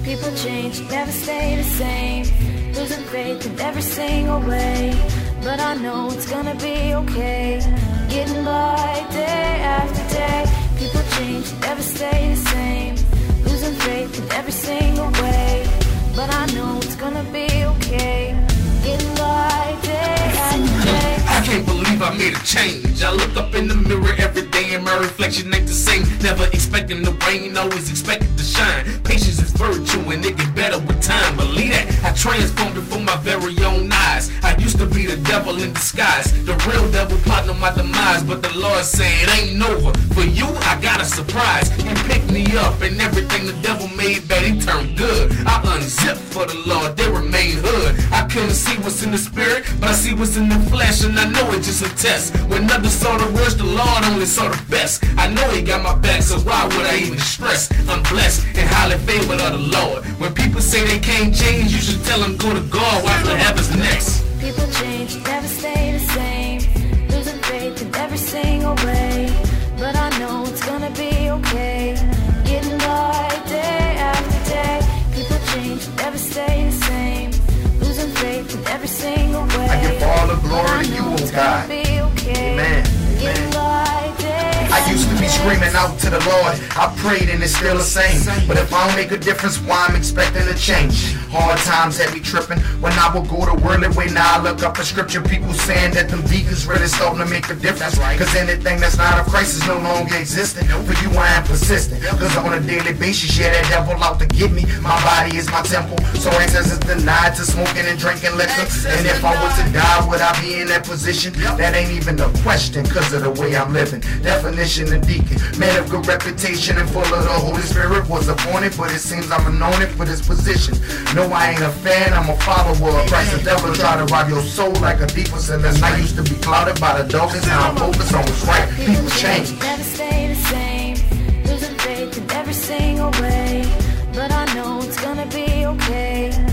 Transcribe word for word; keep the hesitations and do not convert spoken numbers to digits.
People change, never stay the same. Losing faith in every single way. But I know it's gonna be okay. Getting by day after day. People change, never stay the same. Losing faith in every single way. But I know it's gonna be okay. Getting by day after day. I can't believe I made a change. I look up in the mirror every day and my reflection ain't the same. Never expecting the rain, always expecting to shine. Patience is virtue and it get better with time. Believe that, I transformed before my very own eyes. I used to be the devil in disguise, the real devil plotting on my demise. But the Lord said it ain't over. For you, I got a surprise. He picked me up and everything the devil made bad, he turned good. I unzipped for the Lord, they remain hood. I couldn't see what's in the spirit, but I see what's in the flesh, and I know it's just a test. When others saw the worst, the Lord only saw the best. I know he got my back, so why would I even stress? I'm blessed and highly favored of the Lord. When people say they can't change, you should tell them go to God, watch what happens next. People change, never stay the same. Losing faith in every single way. But I know it's gonna be okay. Getting by day after day. People change, never stay the same. Losing faith in every single way. I give all the glory to you, oh God. Amen. I used to be screaming out to the Lord. I prayed and it's still the same. But if I don't make a difference, why I'm expecting a change? Hard times had me tripping when I would go the worldly way. Now I look up a scripture, people saying that them deacons really starting to make a difference. Cause anything that's not of Christ is no longer existing. For you I am persistent, cause on a daily basis, yeah, that devil out to get me. My body is my temple, so access is denied to smoking and drinking liquor. And if I was to die, would I be in that position? That ain't even a question, cause of the way I'm living. Definition of deacon, man of good reputation and full of the Holy Spirit, was appointed, but it seems I'm anointed for this position. No, I ain't a fan, I'm a follower of Christ. The devil try to rob your soul like a thief was in the night. I used to be clouded by the darkness, now I'm focused on what's right. People change, never stay the same. Losing faith in every single way. But I know it's gonna be okay.